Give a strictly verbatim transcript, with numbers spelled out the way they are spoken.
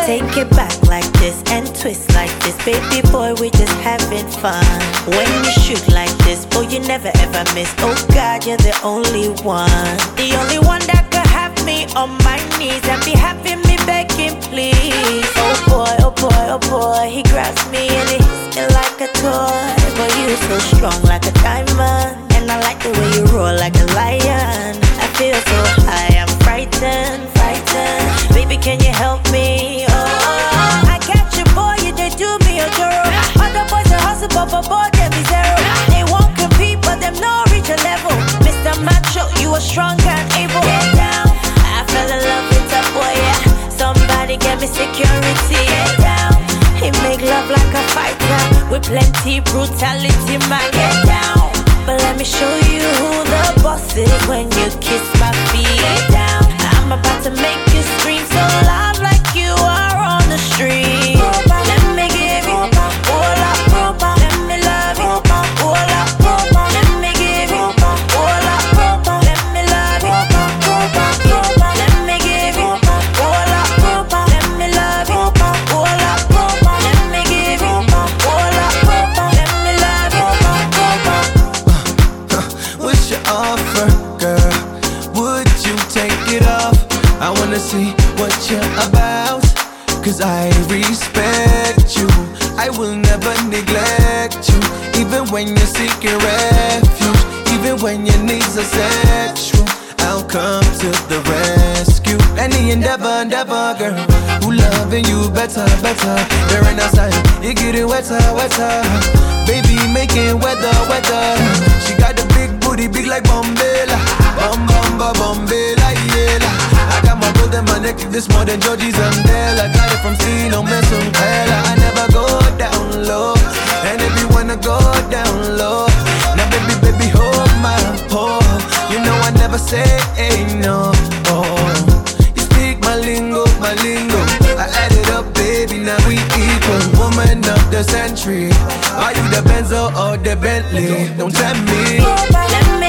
Take it back like this and twist like this. Baby boy, we just having fun. When you shoot like this, boy, you never ever miss. Oh God, you're the only one. The only one that could have me on my knees and be having me begging, please. Oh boy, oh boy, oh boy, he grabs me and he hits me like a toy. Boy, you so strong like a diamond, and I like the way you roar like a lion. I feel so high, I'm frightened, frightened. Baby, can you help me? Oh, I catch you, boy, you they do me a girl. Other boys they hustle, but but boy, them is zero. They won't compete, but them no reach a level. Mister Macho, you are strong and able. Get down, I fell in love with that boy, yeah. Somebody get me security. Get down, he make love like a fighter with plenty brutality, man. Get down, but let me show you who the boss is when you kiss my feet. Get down, I'm about to make you scream so loud like you are on the street. Let me give you all up, let me love you all up, let me give you all up, let me love you all up, let me give you all up, let me love you all up, let me give you all up, let me love you. What's your offer, girl? Would you take it off? I wanna see what you're about, cause I respect you. I will never neglect you, even when you're seeking refuge, even when your needs are sexual. I'll come to the rescue. Any endeavor, endeavor, girl, who loving you better, better. There ain't outside, you getting wetter, wetter. Baby, making weather, weather. She got the big booty, big like Bombela. Bum, bum, bum, Bombela, yeah. I got my gold and my neck, this more than Georgie's and Dell. I got it from Stilo, Mesum, Pella. I never go down low, and if you wanna go down low, now baby, baby, hold my pole. You know I never say no. Oh, you speak my lingo, my lingo. I add it up, baby, now we equal. Woman of the century, are you the Benzo or the Bentley? Don't tell me.